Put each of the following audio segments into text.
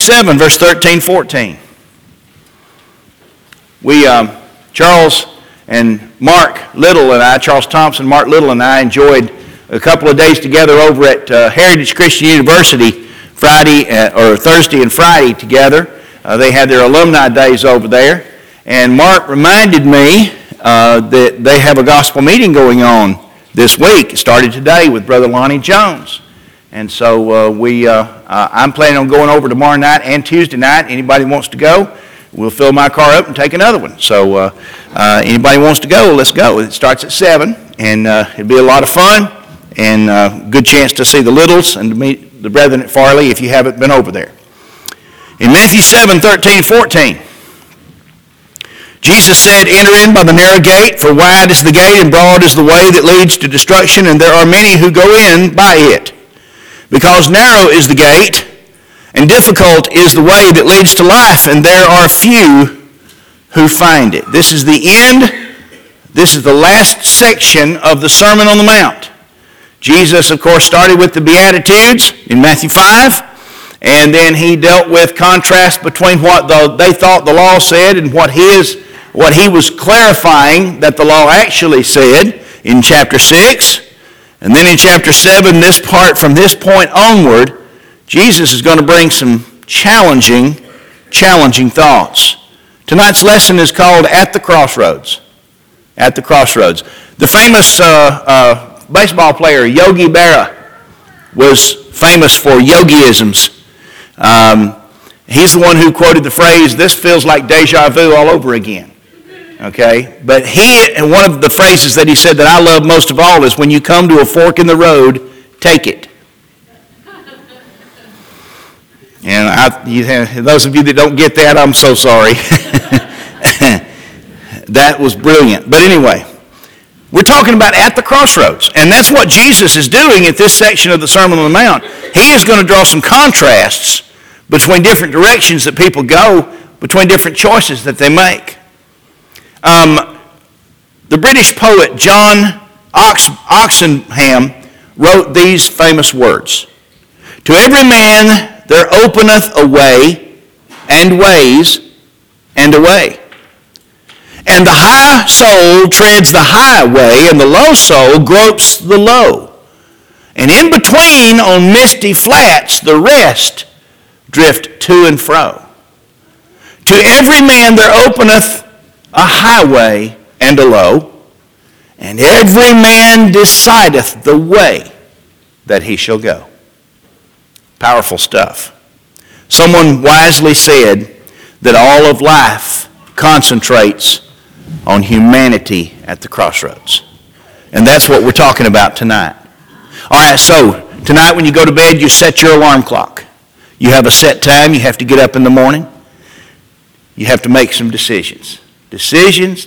7, verse 13, 14. Charles and Mark Little and I, Charles Thompson, Mark Little and I enjoyed a couple of days together over at Heritage Christian University Thursday and Friday together. They had their alumni days over there. And Mark reminded me that they have a gospel meeting going on this week. It started today with Brother Lonnie Jones. And so I'm planning on going over tomorrow night and Tuesday night. Anybody wants to go, we'll fill my car up and take another one. So anybody wants to go, let's go. It starts at 7, and it'll be a lot of fun and good chance to see the Littles and to meet the brethren at Farley if you haven't been over there. In Matthew 7, 13, 14, Jesus said, "Enter in by the narrow gate, for wide is the gate and broad is the way that leads to destruction, and there are many who go in by it. Because narrow is the gate, and difficult is the way that leads to life, and there are few who find it." This is the end. This is the last section of the Sermon on the Mount. Jesus, of course, started with the Beatitudes in Matthew 5, and then he dealt with contrast between what they thought the law said and what he was clarifying that the law actually said in chapter 6. And then in chapter 7, from this point onward, Jesus is going to bring some challenging thoughts. Tonight's lesson is called At the Crossroads. At the Crossroads. The famous baseball player Yogi Berra was famous for yogiisms. He's the one who quoted the phrase, "This feels like deja vu all over again." Okay? But and one of the phrases that he said that I love most of all is, "When you come to a fork in the road, take it." And those of you that don't get that, I'm so sorry. That was brilliant. But anyway, we're talking about at the crossroads. And that's what Jesus is doing at this section of the Sermon on the Mount. He is going to draw some contrasts between different directions that people go, between different choices that they make. The British poet John Oxenham wrote these famous words: "To every man there openeth a way, and ways, and a way. And the high soul treads the high way, and the low soul gropes the low. And in between on misty flats the rest drift to and fro. To every man there openeth a highway and a low, and every man decideth the way that he shall go." Powerful stuff. Someone wisely said that all of life concentrates on humanity at the crossroads. And that's what we're talking about tonight. All right, so tonight when you go to bed, you set your alarm clock. You have a set time. You have to get up in the morning. You have to make some decisions. Decisions.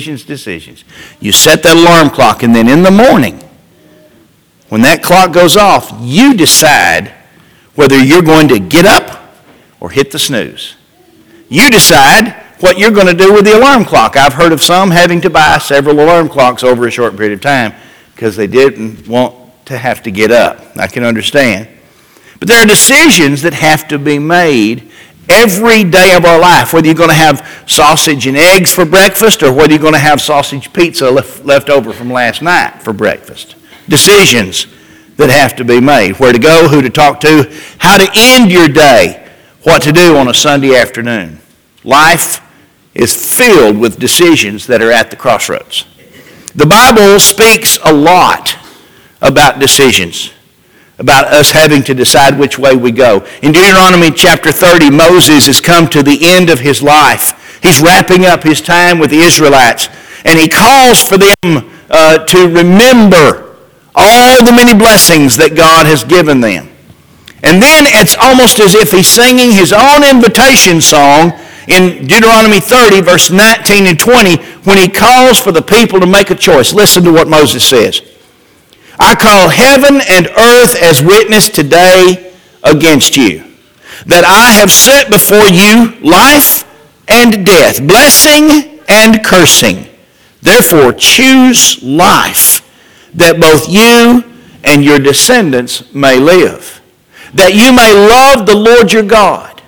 You set that alarm clock, and then in the morning, when that clock goes off, you decide whether you're going to get up or hit the snooze. You decide what you're going to do with the alarm clock. I've heard of some having to buy several alarm clocks over a short period of time because they didn't want to have to get up. I can understand. But there are decisions that have to be made every day of our life, whether you're going to have sausage and eggs for breakfast or whether you're going to have sausage pizza left over from last night for breakfast. Decisions that have to be made. Where to go, who to talk to, how to end your day, what to do on a Sunday afternoon. Life is filled with decisions that are at the crossroads. The Bible speaks a lot about decisions, about us having to decide which way we go. In Deuteronomy chapter 30, Moses has come to the end of his life. He's wrapping up his time with the Israelites, and he calls for them to remember all the many blessings that God has given them. And then it's almost as if he's singing his own invitation song in Deuteronomy 30, verse 19 and 20, when he calls for the people to make a choice. Listen to what Moses says. "I call heaven and earth as witness today against you, that I have set before you life and death, blessing and cursing. Therefore choose life, that both you and your descendants may live, that you may love the Lord your God,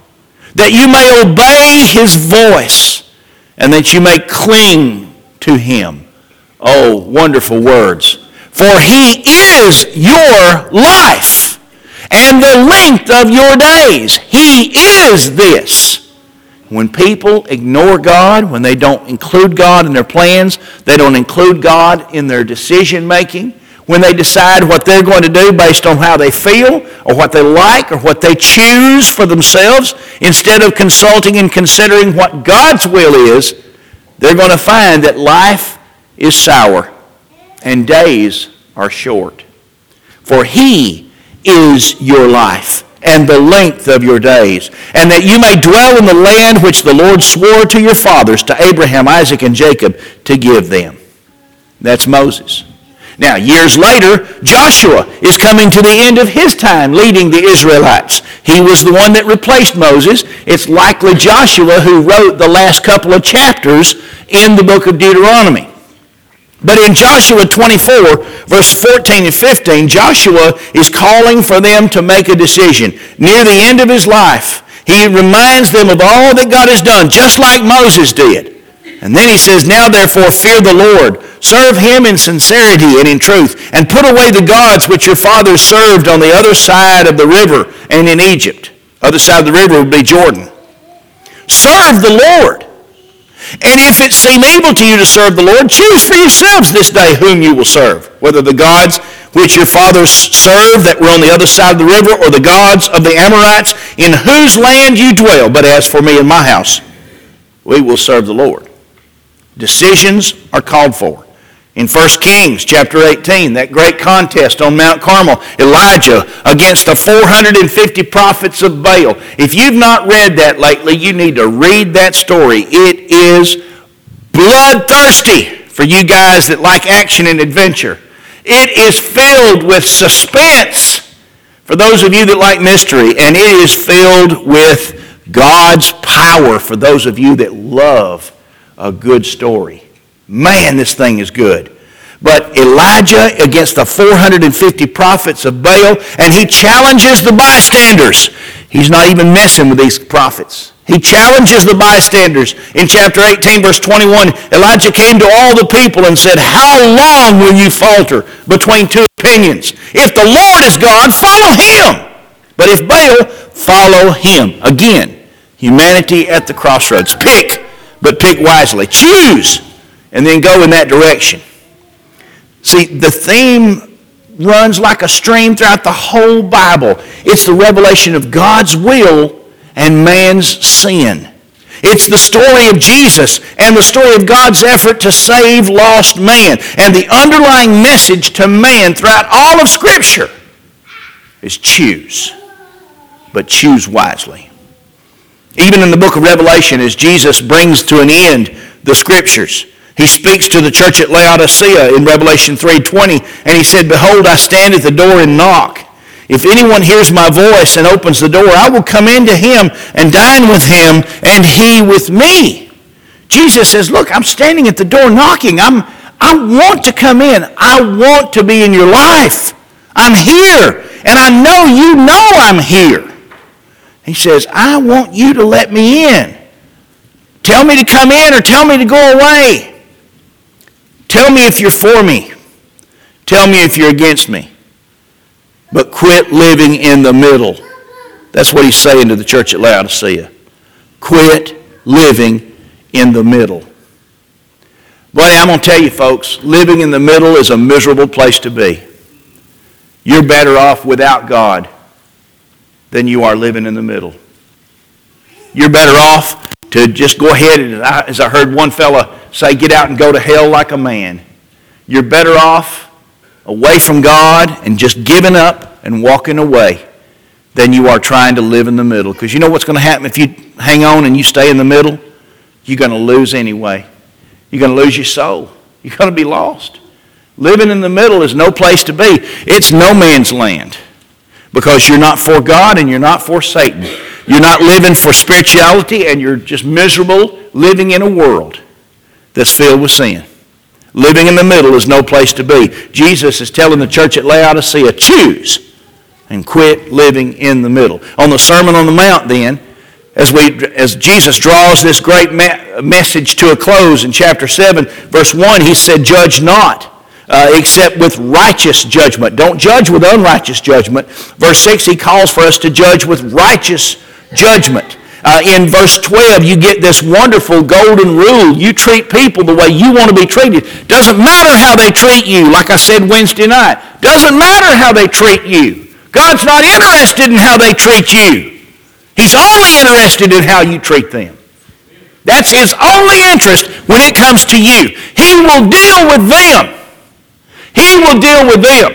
that you may obey his voice, and that you may cling to him. Oh, wonderful words. For he is your life and the length of your days. He is this. When people ignore God, when they don't include God in their plans, they don't include God in their decision making, when they decide what they're going to do based on how they feel or what they like or what they choose for themselves, instead of consulting and considering what God's will is, they're going to find that life is sour and days are short. For he is your life and the length of your days, and that you may dwell in the land which the Lord swore to your fathers, to Abraham, Isaac, and Jacob, to give them. That's Moses. Now, years later, Joshua is coming to the end of his time leading the Israelites. He was the one that replaced Moses. It's likely Joshua who wrote the last couple of chapters in the book of Deuteronomy. But in Joshua 24, verse 14 and 15, Joshua is calling for them to make a decision. Near the end of his life, he reminds them of all that God has done, just like Moses did. And then he says, now therefore fear the Lord, serve him in sincerity and in truth, and put away the gods which your fathers served on the other side of the river and in Egypt. Other side of the river would be Jordan. Serve the Lord. And if it seem evil to you to serve the Lord, choose for yourselves this day whom you will serve, whether the gods which your fathers served that were on the other side of the river, or the gods of the Amorites in whose land you dwell. But as for me and my house, we will serve the Lord. Decisions are called for. In 1 Kings chapter 18, that great contest on Mount Carmel, Elijah against the 450 prophets of Baal. If you've not read that lately, you need to read that story. It is bloodthirsty for you guys that like action and adventure. It is filled with suspense for those of you that like mystery, and it is filled with God's power for those of you that love a good story. Man, this thing is good. But Elijah against the 450 prophets of Baal, and he challenges the bystanders. He's not even messing with these prophets. He challenges the bystanders. In chapter 18, verse 21, Elijah came to all the people and said, how long will you falter between two opinions? If the Lord is God, follow him. But if Baal, follow him. Again, humanity at the crossroads. Pick, but pick wisely. Choose, and then go in that direction. See, the theme runs like a stream throughout the whole Bible. It's the revelation of God's will and man's sin. It's the story of Jesus and the story of God's effort to save lost man. And the underlying message to man throughout all of Scripture is choose, but choose wisely. Even in the book of Revelation, as Jesus brings to an end the Scriptures, he speaks to the church at Laodicea in Revelation 3:20, and he said, behold, I stand at the door and knock. If anyone hears my voice and opens the door, I will come into him and dine with him and he with me. Jesus says, look, I'm standing at the door knocking. I want to come in. I want to be in your life. I'm here, and I know you know I'm here. He says, I want you to let me in. Tell me to come in or tell me to go away. Tell me if you're for me. Tell me if you're against me. But quit living in the middle. That's what he's saying to the church at Laodicea. Quit living in the middle. Buddy, I'm going to tell you folks, living in the middle is a miserable place to be. You're better off without God than you are living in the middle. You're better off to just go ahead and, as I heard one fella say, get out and go to hell like a man. You're better off away from God and just giving up and walking away than you are trying to live in the middle. Because you know what's going to happen if you hang on and you stay in the middle? You're going to lose anyway. You're going to lose your soul. You're going to be lost. Living in the middle is no place to be. It's no man's land. Because you're not for God and you're not for Satan. You're not living for spirituality, and you're just miserable living in a world that's filled with sin. Living in the middle is no place to be. Jesus is telling the church at Laodicea, choose and quit living in the middle. On the Sermon on the Mount then, As Jesus draws this great message to a close in chapter 7, verse 1, he said, "Judge not, except with righteous judgment." Don't judge with unrighteous judgment. Verse 6, he calls for us to judge with righteous judgment. In verse 12, you get this wonderful golden rule. You treat people the way you want to be treated. Doesn't matter how they treat you, like I said Wednesday night. Doesn't matter how they treat you. God's not interested in how they treat you. He's only interested in how you treat them. That's his only interest when it comes to you. He will deal with them. He will deal with them.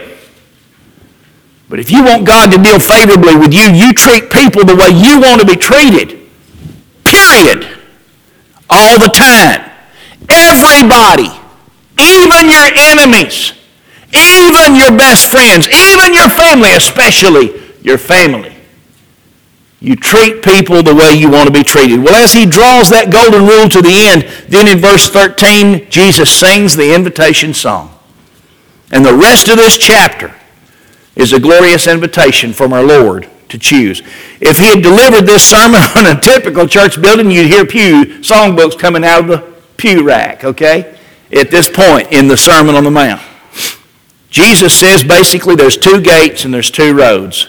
But if you want God to deal favorably with you, you treat people the way you want to be treated. Period. All the time. Everybody. Even your enemies. Even your best friends. Even your family, especially your family. You treat people the way you want to be treated. Well, as he draws that golden rule to the end, then in verse 13, Jesus sings the invitation song. And the rest of this chapter is a glorious invitation from our Lord to choose. If he had delivered this sermon on a typical church building, you'd hear pew songbooks coming out of the pew rack, okay? At this point in the Sermon on the Mount. Jesus says basically there's two gates and there's two roads.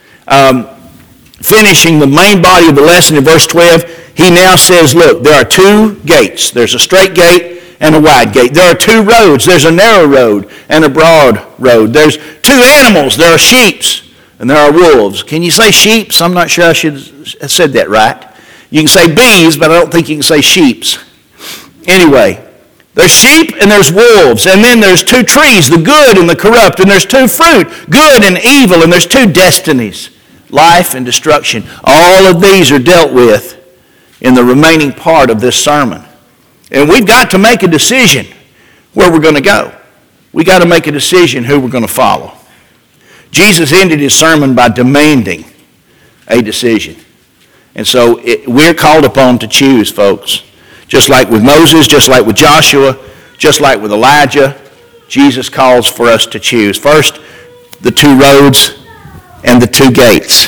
Finishing the main body of the lesson in verse 12, he now says, look, there are two gates. There's a straight gate and a wide gate. There are two roads. There's a narrow road and a broad road. There's two animals. There are sheep and there are wolves. Can you say sheep? I'm not sure I should have said that right. You can say bees, but I don't think you can say sheeps. Anyway, there's sheep and there's wolves. And then there's two trees, the good and the corrupt. And there's two fruit, good and evil. And there's two destinies, life and destruction. All of these are dealt with in the remaining part of this sermon. And we've got to make a decision where we're going to go. We've got to make a decision who we're going to follow. Jesus ended his sermon by demanding a decision. And so we're called upon to choose, folks. Just like with Moses, just like with Joshua, just like with Elijah, Jesus calls for us to choose. First, the two roads and the two gates.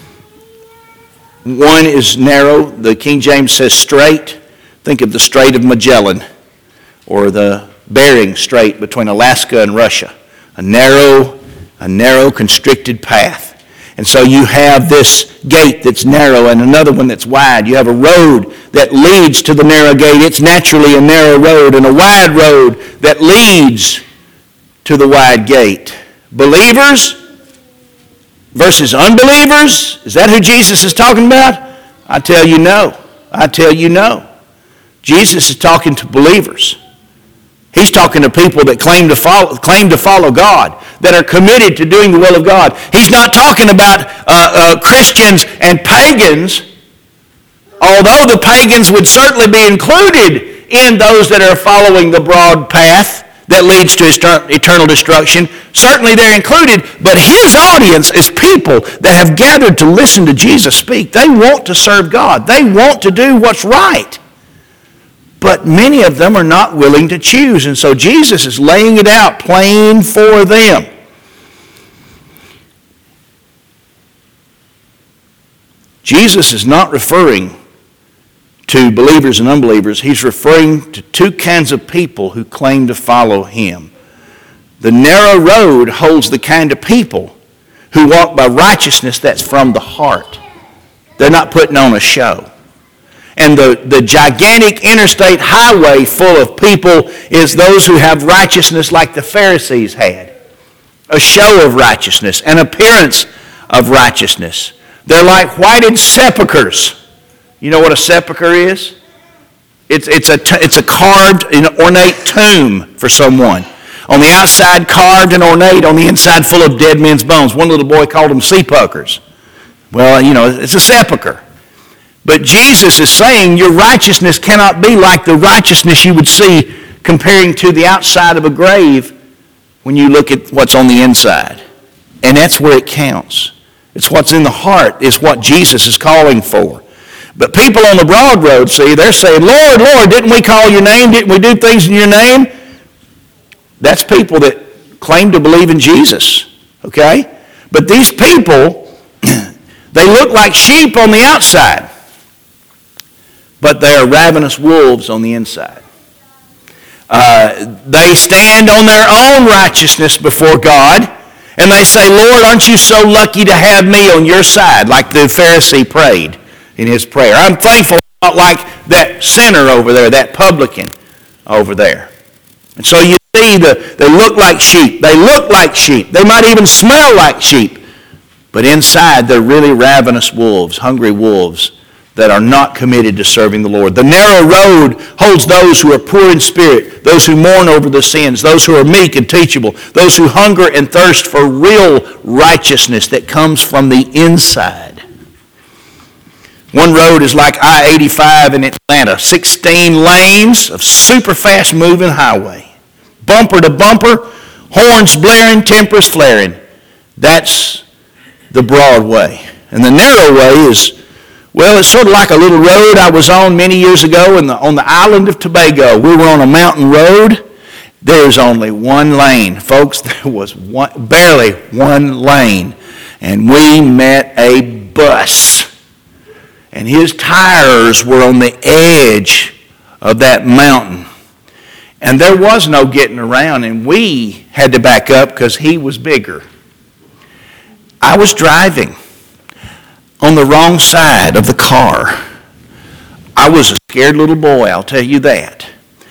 One is narrow. The King James says straight. Think of the Strait of Magellan or the Bering Strait between Alaska and Russia. A narrow, constricted path. And so you have this gate that's narrow and another one that's wide. You have a road that leads to the narrow gate. It's naturally a narrow road, and a wide road that leads to the wide gate. Believers versus unbelievers? Is that who Jesus is talking about? I tell you no. I tell you no. Jesus is talking to believers. He's talking to people that claim to follow God, that are committed to doing the will of God. He's not talking about Christians and pagans, although the pagans would certainly be included in those that are following the broad path that leads to eternal destruction. Certainly they're included, but his audience is people that have gathered to listen to Jesus speak. They want to serve God. They want to do what's right. But many of them are not willing to choose, and so Jesus is laying it out plain for them. Jesus is not referring to believers and unbelievers. He's referring to two kinds of people who claim to follow him. The narrow road holds the kind of people who walk by righteousness that's from the heart. They're not putting on a show. And the gigantic interstate highway full of people is those who have righteousness like the Pharisees had. A show of righteousness, an appearance of righteousness. They're like whited sepulchres. You know what a sepulcher is? It's a carved and ornate tomb for someone. On the outside carved and ornate, on the inside full of dead men's bones. One little boy called them sepulchers. Well, it's a sepulcher. But Jesus is saying your righteousness cannot be like the righteousness you would see comparing to the outside of a grave when you look at what's on the inside. And that's where it counts. It's what's in the heart. It's what Jesus is calling for. But people on the broad road, see, they're saying, Lord, Lord, didn't we call your name? Didn't we do things in your name? That's people that claim to believe in Jesus, okay? But these people, they look like sheep on the outside. but they are ravenous wolves on the inside. They stand on their own righteousness before God, and they say, Lord, aren't you so lucky to have me on your side, like the Pharisee prayed in his prayer. I'm thankful I'm not like that sinner over there, that publican over there. And so you see, they look like sheep. They look like sheep. They might even smell like sheep. But inside, they're really ravenous wolves, hungry wolves that are not committed to serving the Lord. The narrow road holds those who are poor in spirit, those who mourn over their sins, those who are meek and teachable, those who hunger and thirst for real righteousness that comes from the inside. One road is like I-85 in Atlanta, 16 lanes of super fast moving highway. Bumper to bumper, horns blaring, tempers flaring. That's the broad way. And the narrow way is, well, it's sort of like a little road I was on many years ago on the island of Tobago. We were on a mountain road. There's only one lane. Folks, there was barely one lane. And we met a bus. And his tires were on the edge of that mountain. And there was no getting around, and we had to back up because he was bigger. I was driving on the wrong side of the car. I was a scared little boy, I'll tell you that.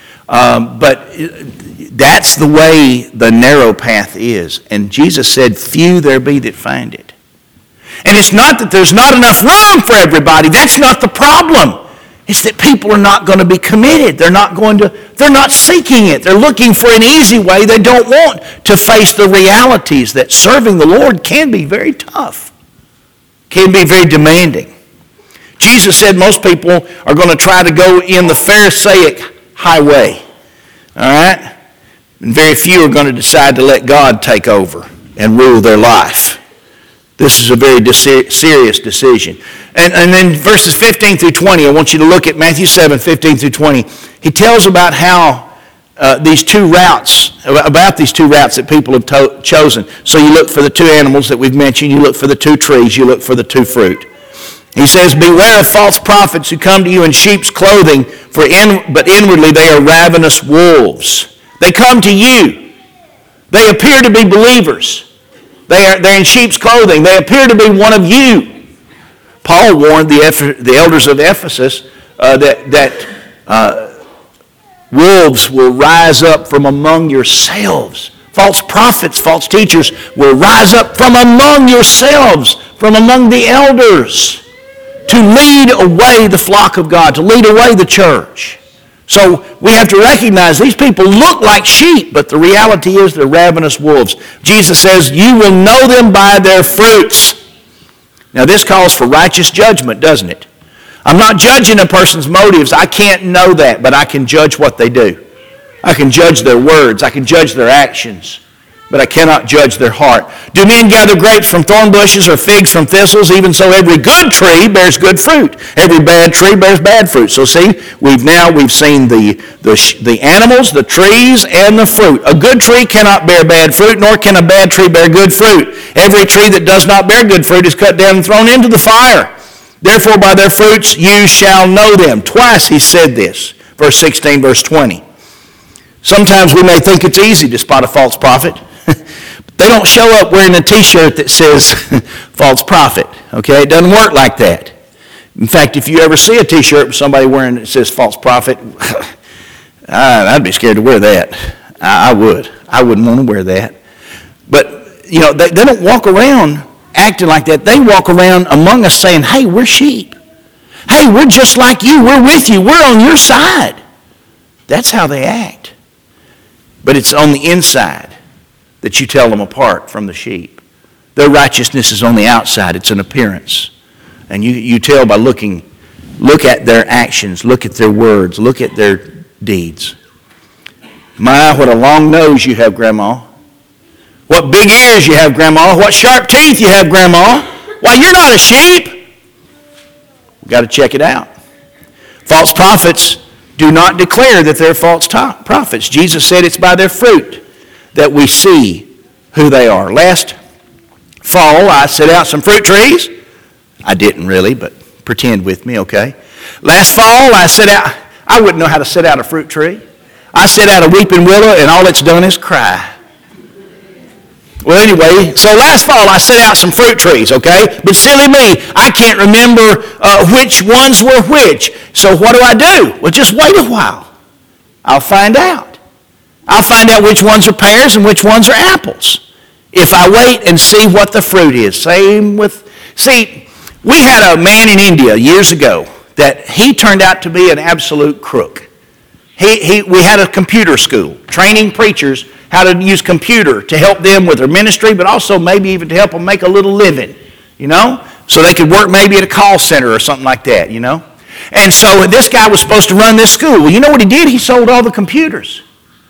But that's the way the narrow path is. And Jesus said, few there be that find it. And it's not that there's not enough room for everybody. That's not the problem. It's that people are not going to be committed. They're not seeking it. They're looking for an easy way. They don't want to face the realities that serving the Lord can be very tough, can be very demanding. Jesus said most people are going to try to go in the Pharisaic highway. All right? And very few are going to decide to let God take over and rule their life. This is a very serious decision. And then verses 15 through 20, I want you to look at Matthew 7, 15 through 20. He tells about how these two routes that people have chosen. So you look for the two animals that we've mentioned, you look for the two trees, you look for the two fruit. He says, beware of false prophets who come to you in sheep's clothing, but inwardly they are ravenous wolves. They come to you. They appear to be believers. They're in sheep's clothing. They appear to be one of you. Paul warned the elders of Ephesus that wolves will rise up from among yourselves. False prophets, false teachers will rise up from among yourselves, from among the elders, to lead away the flock of God, to lead away the church. So we have to recognize these people look like sheep, but the reality is they're ravenous wolves. Jesus says, you will know them by their fruits. Now this calls for righteous judgment, doesn't it? I'm not judging a person's motives. I can't know that, but I can judge what they do. I can judge their words. I can judge their actions, but I cannot judge their heart. Do men gather grapes from thorn bushes or figs from thistles? Even so, every good tree bears good fruit. Every bad tree bears bad fruit. So see, we've seen the animals, the trees, and the fruit. A good tree cannot bear bad fruit, nor can a bad tree bear good fruit. Every tree that does not bear good fruit is cut down and thrown into the fire. Therefore, by their fruits you shall know them. Twice he said this. Verse 16, verse 20. Sometimes we may think it's easy to spot a false prophet. They don't show up wearing a T-shirt that says false prophet. Okay, it doesn't work like that. In fact, if you ever see a T-shirt with somebody wearing it that says false prophet, I'd be scared to wear that. I would. I wouldn't want to wear that. But, they don't walk around acting like that. They walk around among us saying, hey, we're sheep. Hey, we're just like you. We're with you. We're on your side. That's how they act. But it's on the inside that you tell them apart from the sheep. Their righteousness is on the outside. It's an appearance. And you tell by look at their actions, look at their words, look at their deeds. My, what a long nose you have, Grandma. What big ears you have, Grandma. What sharp teeth you have, Grandma. Why, you're not a sheep. We've got to check it out. False prophets do not declare that they're false prophets. Jesus said it's by their fruit that we see who they are. Last fall, I set out some fruit trees. I didn't really, but pretend with me, okay? Last fall, I wouldn't know how to set out a fruit tree. I set out a weeping willow, and all it's done is cry. Well, anyway, so last fall I set out some fruit trees, okay? But silly me, I can't remember which ones were which. So what do? Well, just wait a while. I'll find out. I'll find out which ones are pears and which ones are apples if I wait and see what the fruit is. See, we had a man in India years ago that he turned out to be an absolute crook. We had a computer school training preachers how to use computer to help them with their ministry, but also maybe even to help them make a little living, so they could work maybe at a call center or something like that, And so this guy was supposed to run this school. Well, you know what he did? He sold all the computers.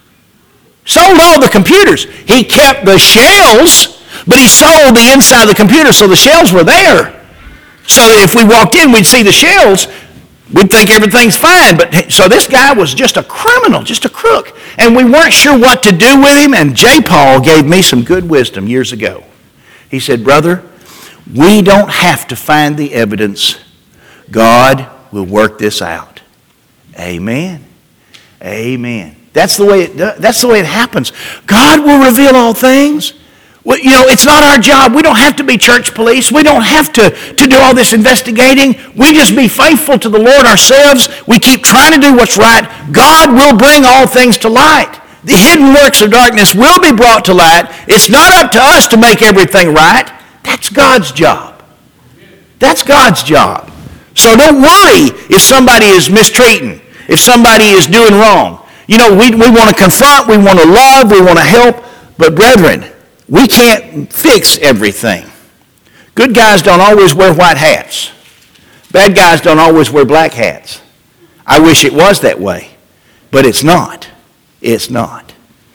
Sold all the computers. He kept the shells, but he sold the inside of the computer, so the shells were there. So that if we walked in, we'd see the shells. We'd think everything's fine. So this guy was just a criminal, just a crook. And we weren't sure what to do with him. And J. Paul gave me some good wisdom years ago. He said, brother, we don't have to find the evidence. God will work this out. Amen. Amen. That's the way it happens. God will reveal all things. Well, it's not our job. We don't have to be church police. We don't have to do all this investigating. We just be faithful to the Lord ourselves. We keep trying to do what's right. God will bring all things to light. The hidden works of darkness will be brought to light. It's not up to us to make everything right. That's God's job. That's God's job. So don't worry if somebody is mistreating, if somebody is doing wrong. We want to confront, we want to love, we want to help. But brethren, we can't fix everything. Good guys don't always wear white hats. Bad guys don't always wear black hats. I wish it was that way, but it's not. It's not.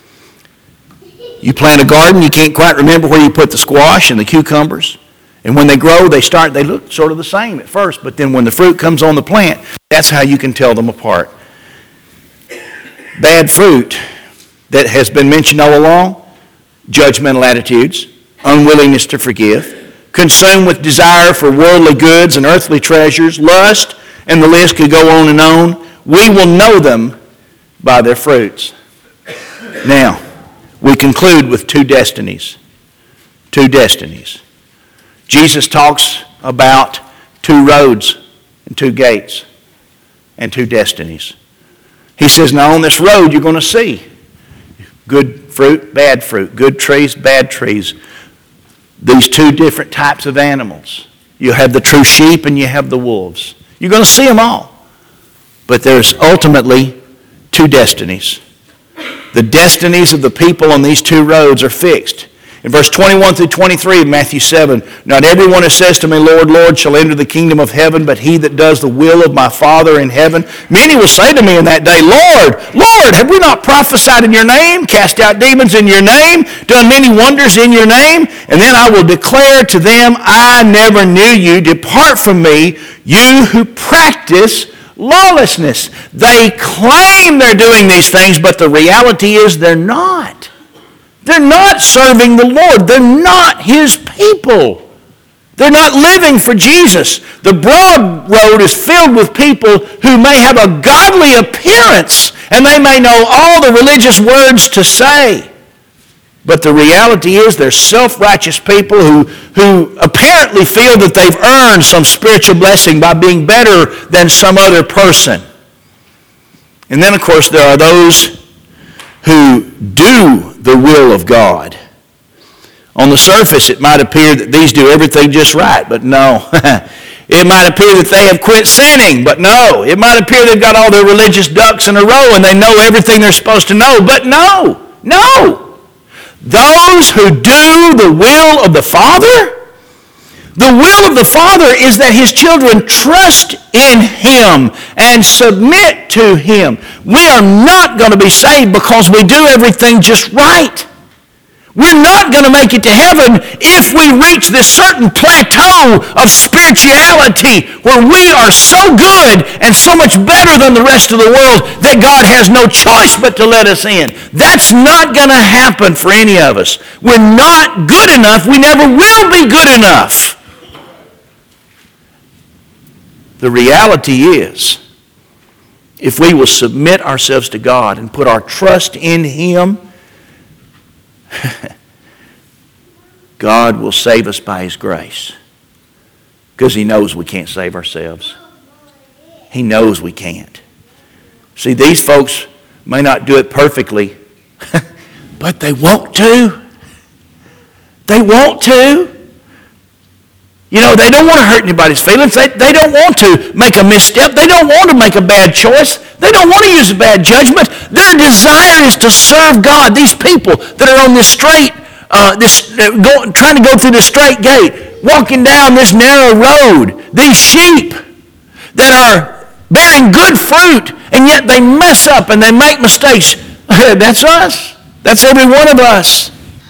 You plant a garden, you can't quite remember where you put the squash and the cucumbers. And when they grow, they look sort of the same at first, but then when the fruit comes on the plant, that's how you can tell them apart. Bad fruit that has been mentioned all along: judgmental attitudes, unwillingness to forgive, consumed with desire for worldly goods and earthly treasures, lust, and the list could go on and on. We will know them by their fruits. Now, we conclude with two destinies. Two destinies. Jesus talks about two roads and two gates and two destinies. He says, now on this road you're going to see good fruit, bad fruit, good trees, bad trees. These two different types of animals. You have the true sheep and you have the wolves. You're going to see them all. But there's ultimately two destinies. The destinies of the people on these two roads are fixed. In verse 21 through 23 of Matthew 7, not everyone who says to me, Lord, Lord, shall enter the kingdom of heaven, but he that does the will of my Father in heaven. Many will say to me in that day, Lord, Lord, have we not prophesied in your name, cast out demons in your name, done many wonders in your name? And then I will declare to them, I never knew you. Depart from me, you who practice lawlessness. They claim they're doing these things, but the reality is they're not. They're not serving the Lord. They're not His people. They're not living for Jesus. The broad road is filled with people who may have a godly appearance and they may know all the religious words to say. But the reality is they're self-righteous people who apparently feel that they've earned some spiritual blessing by being better than some other person. And then, of course, there are those who do the will of God. On the surface, it might appear that these do everything just right, but no. It might appear that they have quit sinning, but no. It might appear they've got all their religious ducks in a row and they know everything they're supposed to know, but no. Those who do the will of the Father, the will of the Father is that His children trust in Him and submit to Him. We are not going to be saved because we do everything just right. We're not going to make it to heaven if we reach this certain plateau of spirituality where we are so good and so much better than the rest of the world that God has no choice but to let us in. That's not going to happen for any of us. We're not good enough. We never will be good enough. The reality is, if we will submit ourselves to God and put our trust in Him, God will save us by His grace. Because He knows we can't save ourselves. He knows we can't. See, these folks may not do it perfectly, but they want to. They want to. You know, they don't want to hurt anybody's feelings. They don't want to make a misstep. They don't want to make a bad choice. They don't want to use a bad judgment. Their desire is to serve God. These people that are on this straight, trying to go through the straight gate, walking down this narrow road, these sheep that are bearing good fruit, and yet they mess up and they make mistakes. That's us. That's every one of us.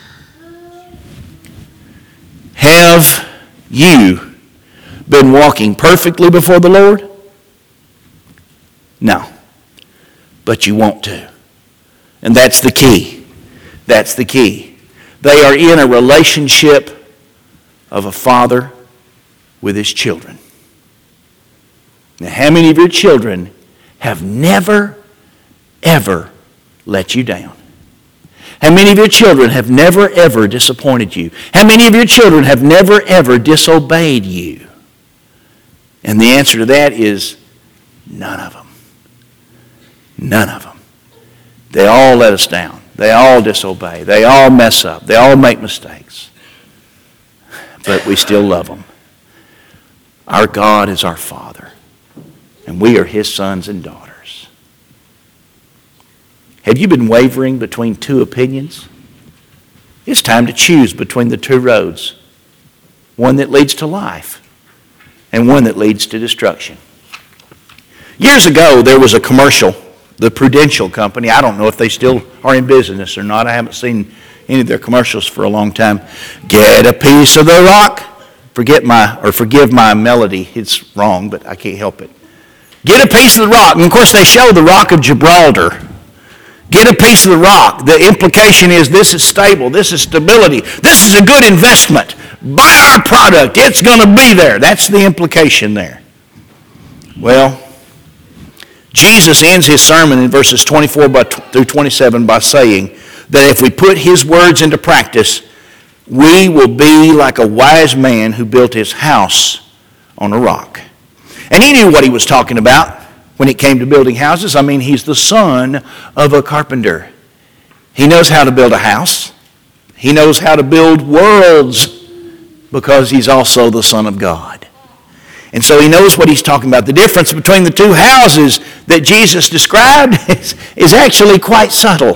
Have you been walking perfectly before the Lord? No. But you want to. And that's the key. That's the key. They are in a relationship of a father with his children. Now, how many of your children have never, ever let you down? How many of your children have never, ever disappointed you? How many of your children have never, ever disobeyed you? And the answer to that is none of them. None of them. They all let us down. They all disobey. They all mess up. They all make mistakes. But we still love them. Our God is our Father, and we are His sons and daughters. Have you been wavering between two opinions? It's time to choose between the two roads. One that leads to life and one that leads to destruction. Years ago, there was a commercial, the Prudential Company. I don't know if they still are in business or not. I haven't seen any of their commercials for a long time. Get a piece of the rock. Forgive my melody. It's wrong, but I can't help it. Get a piece of the rock. And of course, they show the Rock of Gibraltar. Get a piece of the rock. The implication is this is stable. This is stability. This is a good investment. Buy our product. It's going to be there. That's the implication there. Well, Jesus ends His sermon in verses 24 through 27 by saying that if we put His words into practice, we will be like a wise man who built his house on a rock. And he knew what he was talking about when it came to building houses. I mean, he's the son of a carpenter. He knows how to build a house. He knows how to build worlds because he's also the Son of God. And so he knows what he's talking about. The difference between the two houses that Jesus described is actually quite subtle.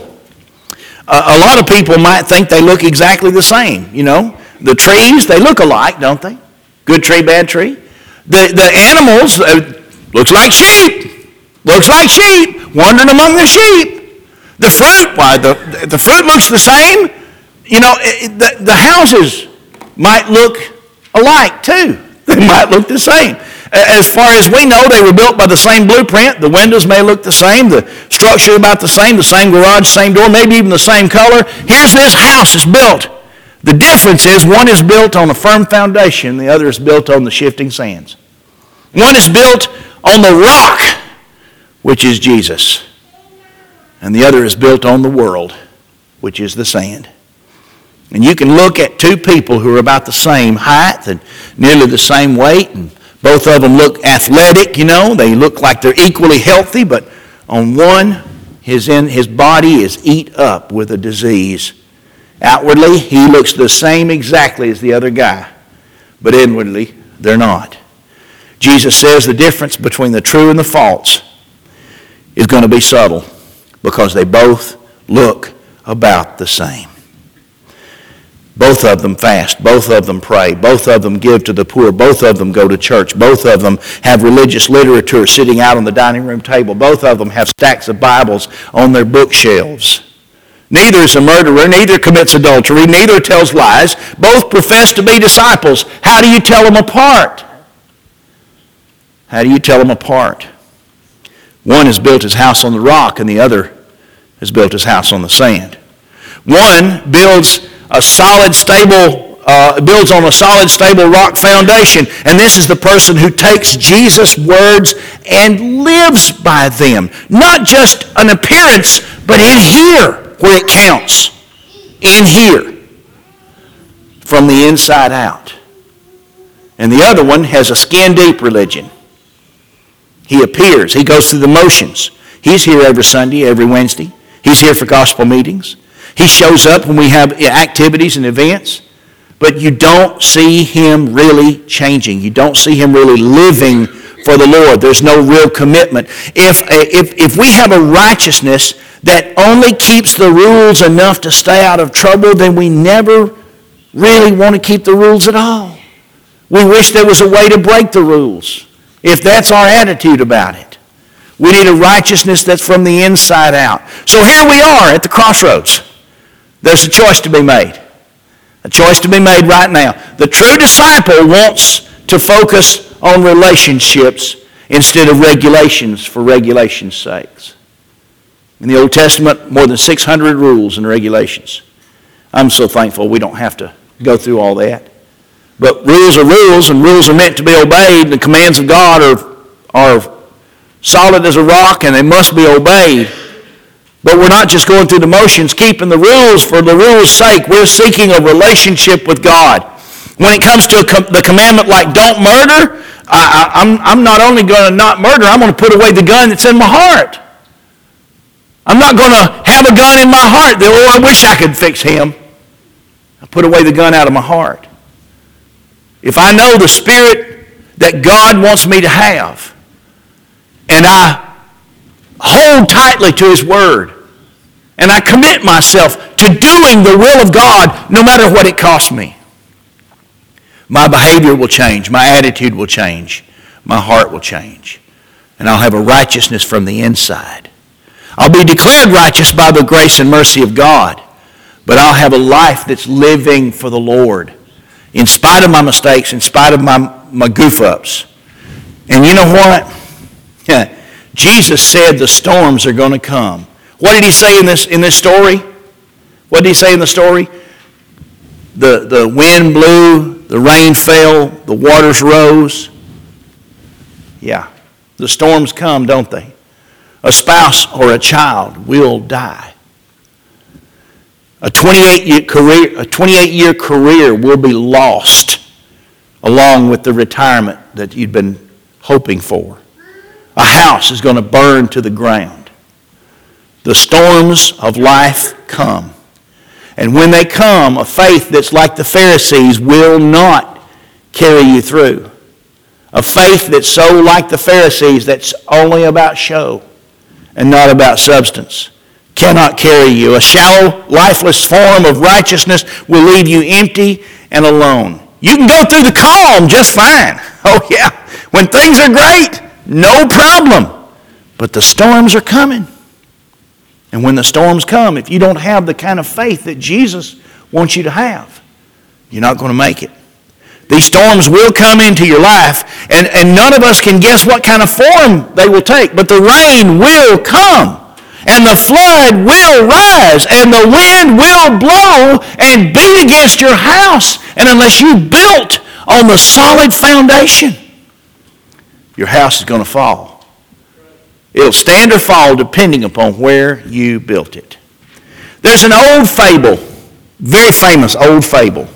A lot of people might think they look exactly the same. You know, the trees, they look alike, don't they? Good tree, bad tree. The animals, looks like sheep. Looks like sheep, wandering among the sheep. The fruit, why, the fruit looks the same. You know, the houses might look alike too. They might look the same. As far as we know, they were built by the same blueprint. The windows may look the same. The structure about the same garage, same door, maybe even the same color. Here's this house is built. The difference is one is built on a firm foundation. The other is built on the shifting sands. One is built on the rock, which is Jesus. And the other is built on the world, which is the sand. And you can look at two people who are about the same height and nearly the same weight, and both of them look athletic, you know. They look like they're equally healthy, but on one, his body is eat up with a disease. Outwardly, he looks the same exactly as the other guy, but inwardly, they're not. Jesus says the difference between the true and the false is going to be subtle because they both look about the same. Both of them fast. Both of them pray. Both of them give to the poor. Both of them go to church. Both of them have religious literature sitting out on the dining room table. Both of them have stacks of Bibles on their bookshelves. Neither is a murderer. Neither commits adultery. Neither tells lies. Both profess to be disciples. How do you tell them apart? How do you tell them apart? One has built his house on the rock, and the other has built his house on the sand. One builds a solid, stable builds on a solid, stable rock foundation. And this is the person who takes Jesus' words and lives by them. Not just an appearance, but in here, where it counts. In here. From the inside out. And the other one has a skin-deep religion. He appears. He goes through the motions. He's here every Sunday, every Wednesday. He's here for gospel meetings. He shows up when we have activities and events. But you don't see him really changing. You don't see him really living for the Lord. There's no real commitment. If we have a righteousness that only keeps the rules enough to stay out of trouble, then we never really want to keep the rules at all. We wish there was a way to break the rules, if that's our attitude about it. We need a righteousness that's from the inside out. So here we are at the crossroads. There's a choice to be made. A choice to be made right now. The true disciple wants to focus on relationships instead of regulations for regulations' sakes. In the Old Testament, more than 600 rules and regulations. I'm so thankful we don't have to go through all that. But rules are rules, and rules are meant to be obeyed. The commands of God are solid as a rock, and they must be obeyed. But we're not just going through the motions, keeping the rules for the rules' sake. We're seeking a relationship with God. When it comes to the commandment like don't murder, I'm not only going to not murder, I'm going to put away the gun that's in my heart. I'm not going to have a gun in my heart that, I wish I could fix him. I put away the gun out of my heart. If I know the spirit that God wants me to have, and I hold tightly to his word, and I commit myself to doing the will of God no matter what it costs me, my behavior will change, my attitude will change, my heart will change, and I'll have a righteousness from the inside. I'll be declared righteous by the grace and mercy of God, but I'll have a life that's living for the Lord in spite of my mistakes, in spite of my goof-ups. And you know what? Jesus said the storms are going to come. What did he say in this story? What did he say in the story? The wind blew, the rain fell, the waters rose. Yeah, the storms come, don't they? A spouse or a child will die. A 28-year career will be lost along with the retirement that you'd been hoping for. A house is going to burn to the ground. The storms of life come. And when they come, a faith that's like the Pharisees will not carry you through. A faith that's so like the Pharisees that's only about show and not about substance cannot carry you. A shallow, lifeless form of righteousness will leave you empty and alone. You can go through the calm just fine. Oh yeah, when things are great, no problem. But the storms are coming. And when the storms come, if you don't have the kind of faith that Jesus wants you to have, you're not going to make it. These storms will come into your life, and none of us can guess what kind of form they will take. But the rain will come, and the flood will rise, and the wind will blow and beat against your house. And unless you built on the solid foundation, your house is going to fall. It'll stand or fall depending upon where you built it. There's an old fable, very famous old fable,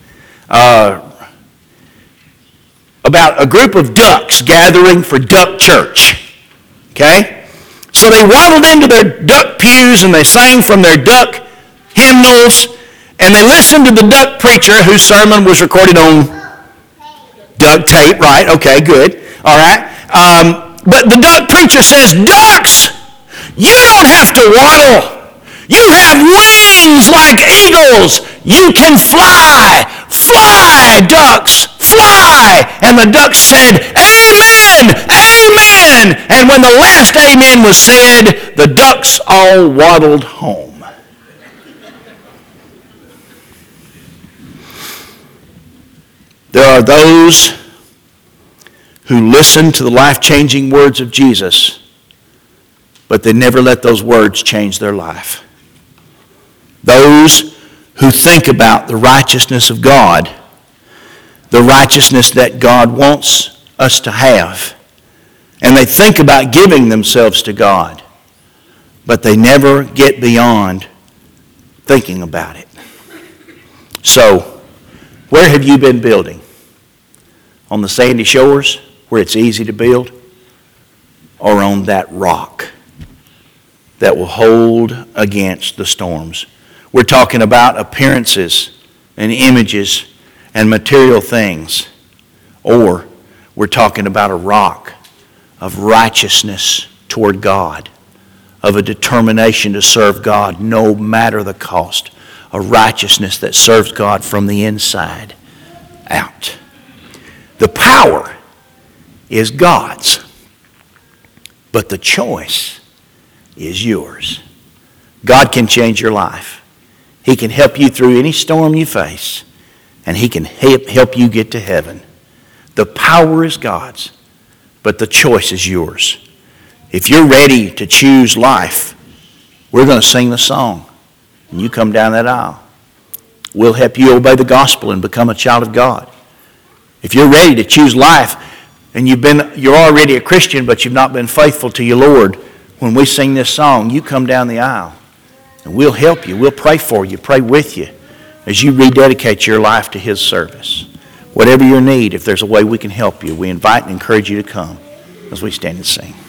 about a group of ducks gathering for duck church. Okay? So they waddled into their duck pews and they sang from their duck hymnals, and they listened to the duck preacher whose sermon was recorded on duck tape, right? Okay, good. All right. But the duck preacher says, "Ducks, you don't have to waddle. You have wings like eagles. You can fly. Fly, ducks, fly." And the ducks said, "Amen, amen." And when the last amen was said, the ducks all waddled home. There are those who listen to the life-changing words of Jesus, but they never let those words change their life. Those who think about the righteousness of God, the righteousness that God wants us to have. And they think about giving themselves to God, but they never get beyond thinking about it. So, where have you been building? On the sandy shores, where it's easy to build? Or on that rock that will hold against the storms? We're talking about appearances and images and material things. Or we're talking about a rock of righteousness toward God, of a determination to serve God no matter the cost, a righteousness that serves God from the inside out. The power is God's, but the choice is yours. God can change your life. He can help you through any storm you face, and He can help you get to heaven. The power is God's, but the choice is yours. If you're ready to choose life, we're going to sing the song, and you come down that aisle. We'll help you obey the gospel and become a child of God. If you're ready to choose life, and you're already a Christian, but you've not been faithful to your Lord, when we sing this song, you come down the aisle, and we'll help you. We'll pray for you, pray with you, as you rededicate your life to His service. Whatever your need, if there's a way we can help you, we invite and encourage you to come as we stand and sing.